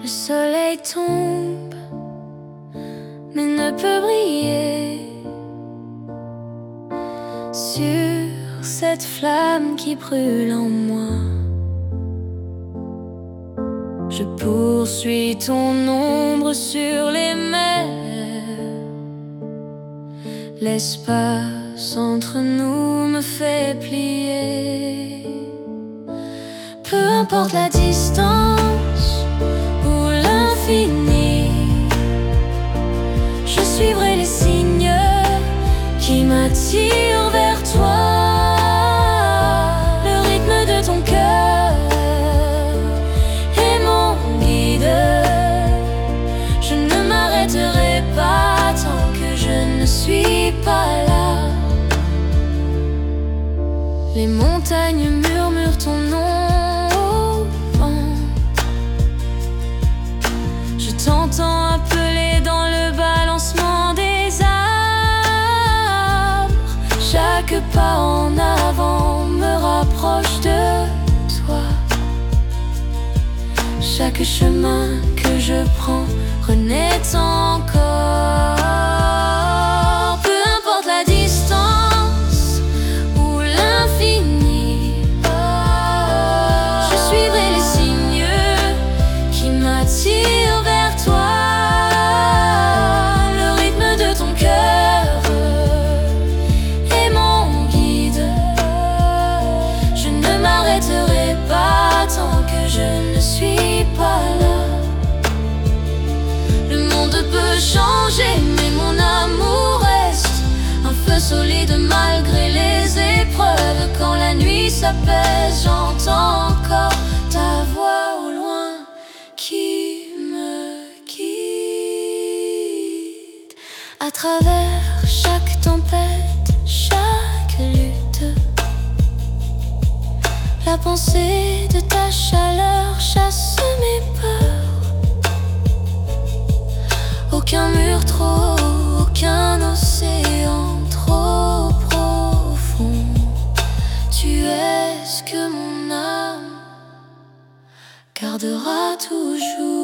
Le soleil tombe, mais ne peut briller sur cette flamme qui brûle en moi. Je poursuis ton ombre sur les mers. L'espace entre nous me fait plier. Peu importe la distance ou l'infini, je suivrai les signes qui m'attirent vers toi. Le rythme de ton cœur est mon guide. Je ne m'arrêterai pas tant que je ne suis pas là. Les montagnes murmurent ton nom au vent. Je t'entends appeler dans le balancement des arbres. Chaque pas en avant me rapproche de toi. Chaque chemin que je prends renaît encore. Peu importe la distance ou l'infini, je suivrai les signes qui m'attirent vers toi. Le rythme de ton cœur est mon guide. Je ne m'arrêterai pas tant que je ne suis pas là. Le monde peut changer, mais mon amour reste un feu solide malgré les épreuves. Quand la nuit s'apaise, j'entends encore ta voix au loin qui me guide. À travers chaque tempête, chaque lutte, la pensée de ta chaleur chasse mes peurs. Aucun mur trop haut, aucun océan trop profond. Tu es ce que mon âme gardera toujours.